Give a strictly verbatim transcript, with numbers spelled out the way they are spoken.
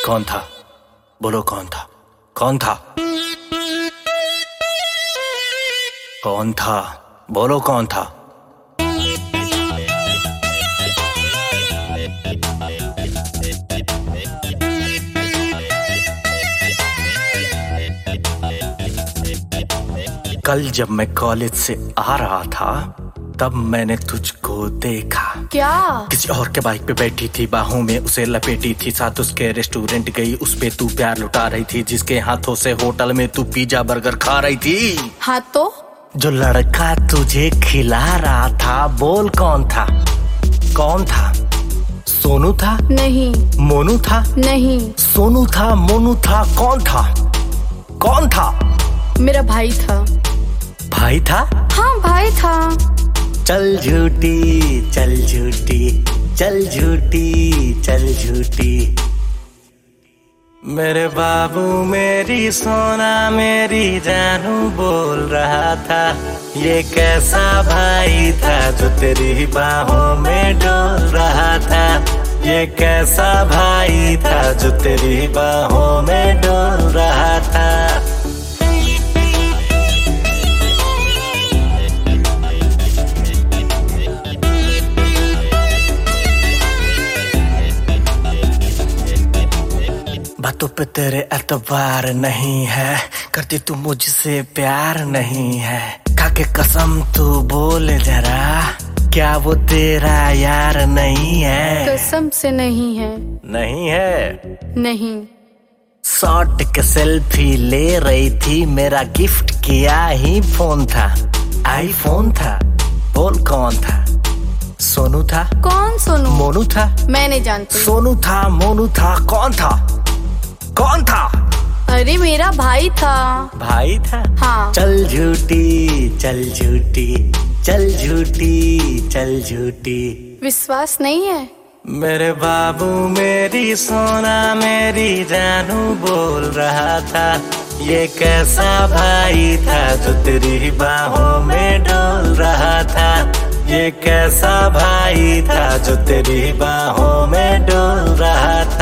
कौन था? बोलो कौन था? कौन था? कौन था? बोलो कौन था? कल जब मैं कॉलेज से आ रहा था तब मैंने तुझको देखा। क्या? किसी और के बाइक पे बैठी थी, बाहों में उसे लपेटी थी, साथ उसके रेस्टोरेंट गई, उस पे तू प्यार लुटा रही थी, जिसके हाथों से होटल में तू पिज्जा बर्गर खा रही थी। हाँ तो? जो लड़का तुझे खिला रहा था बोल कौन था? कौन था? सोनू था? नहीं। मोनू था? नहीं। सोनू था, मोनू था, कौन था? कौन था? मेरा भाई था। भाई था? हाँ भाई था। चल झूठी चल झूठी चल झूठी चल झूठी। मेरे बाबू मेरी सोना मेरी जानू बोल रहा था, ये कैसा भाई था जो तेरी बाहों में डोल रहा था, ये कैसा भाई था जो तेरी बाहों में डोल रहा था। बातों पे तेरे एतबार नहीं है, करती तू मुझसे प्यार नहीं है, खाके कसम तू बोल जरा, क्या वो तेरा यार नहीं है? कसम से नहीं है। नहीं है? नहीं। शॉट के सेल्फी ले रही थी, मेरा गिफ्ट किया ही फोन था, आईफोन था, बोल कौन था? सोनू था? कौन सोनू? मोनू था? मैं नहीं जानती। सोनू था, मोनू था, कौन था? कौन था? अरे मेरा भाई था। भाई था? हाँ। चल झूठी चल झूठी चल झूठी चल झूठी। विश्वास नहीं है? मेरे बाबू मेरी सोना मेरी जानू बोल रहा था, ये कैसा भाई था जो तेरी बाहों में डोल रहा था, ये कैसा भाई था जो तेरी बाहों में डोल रहा था।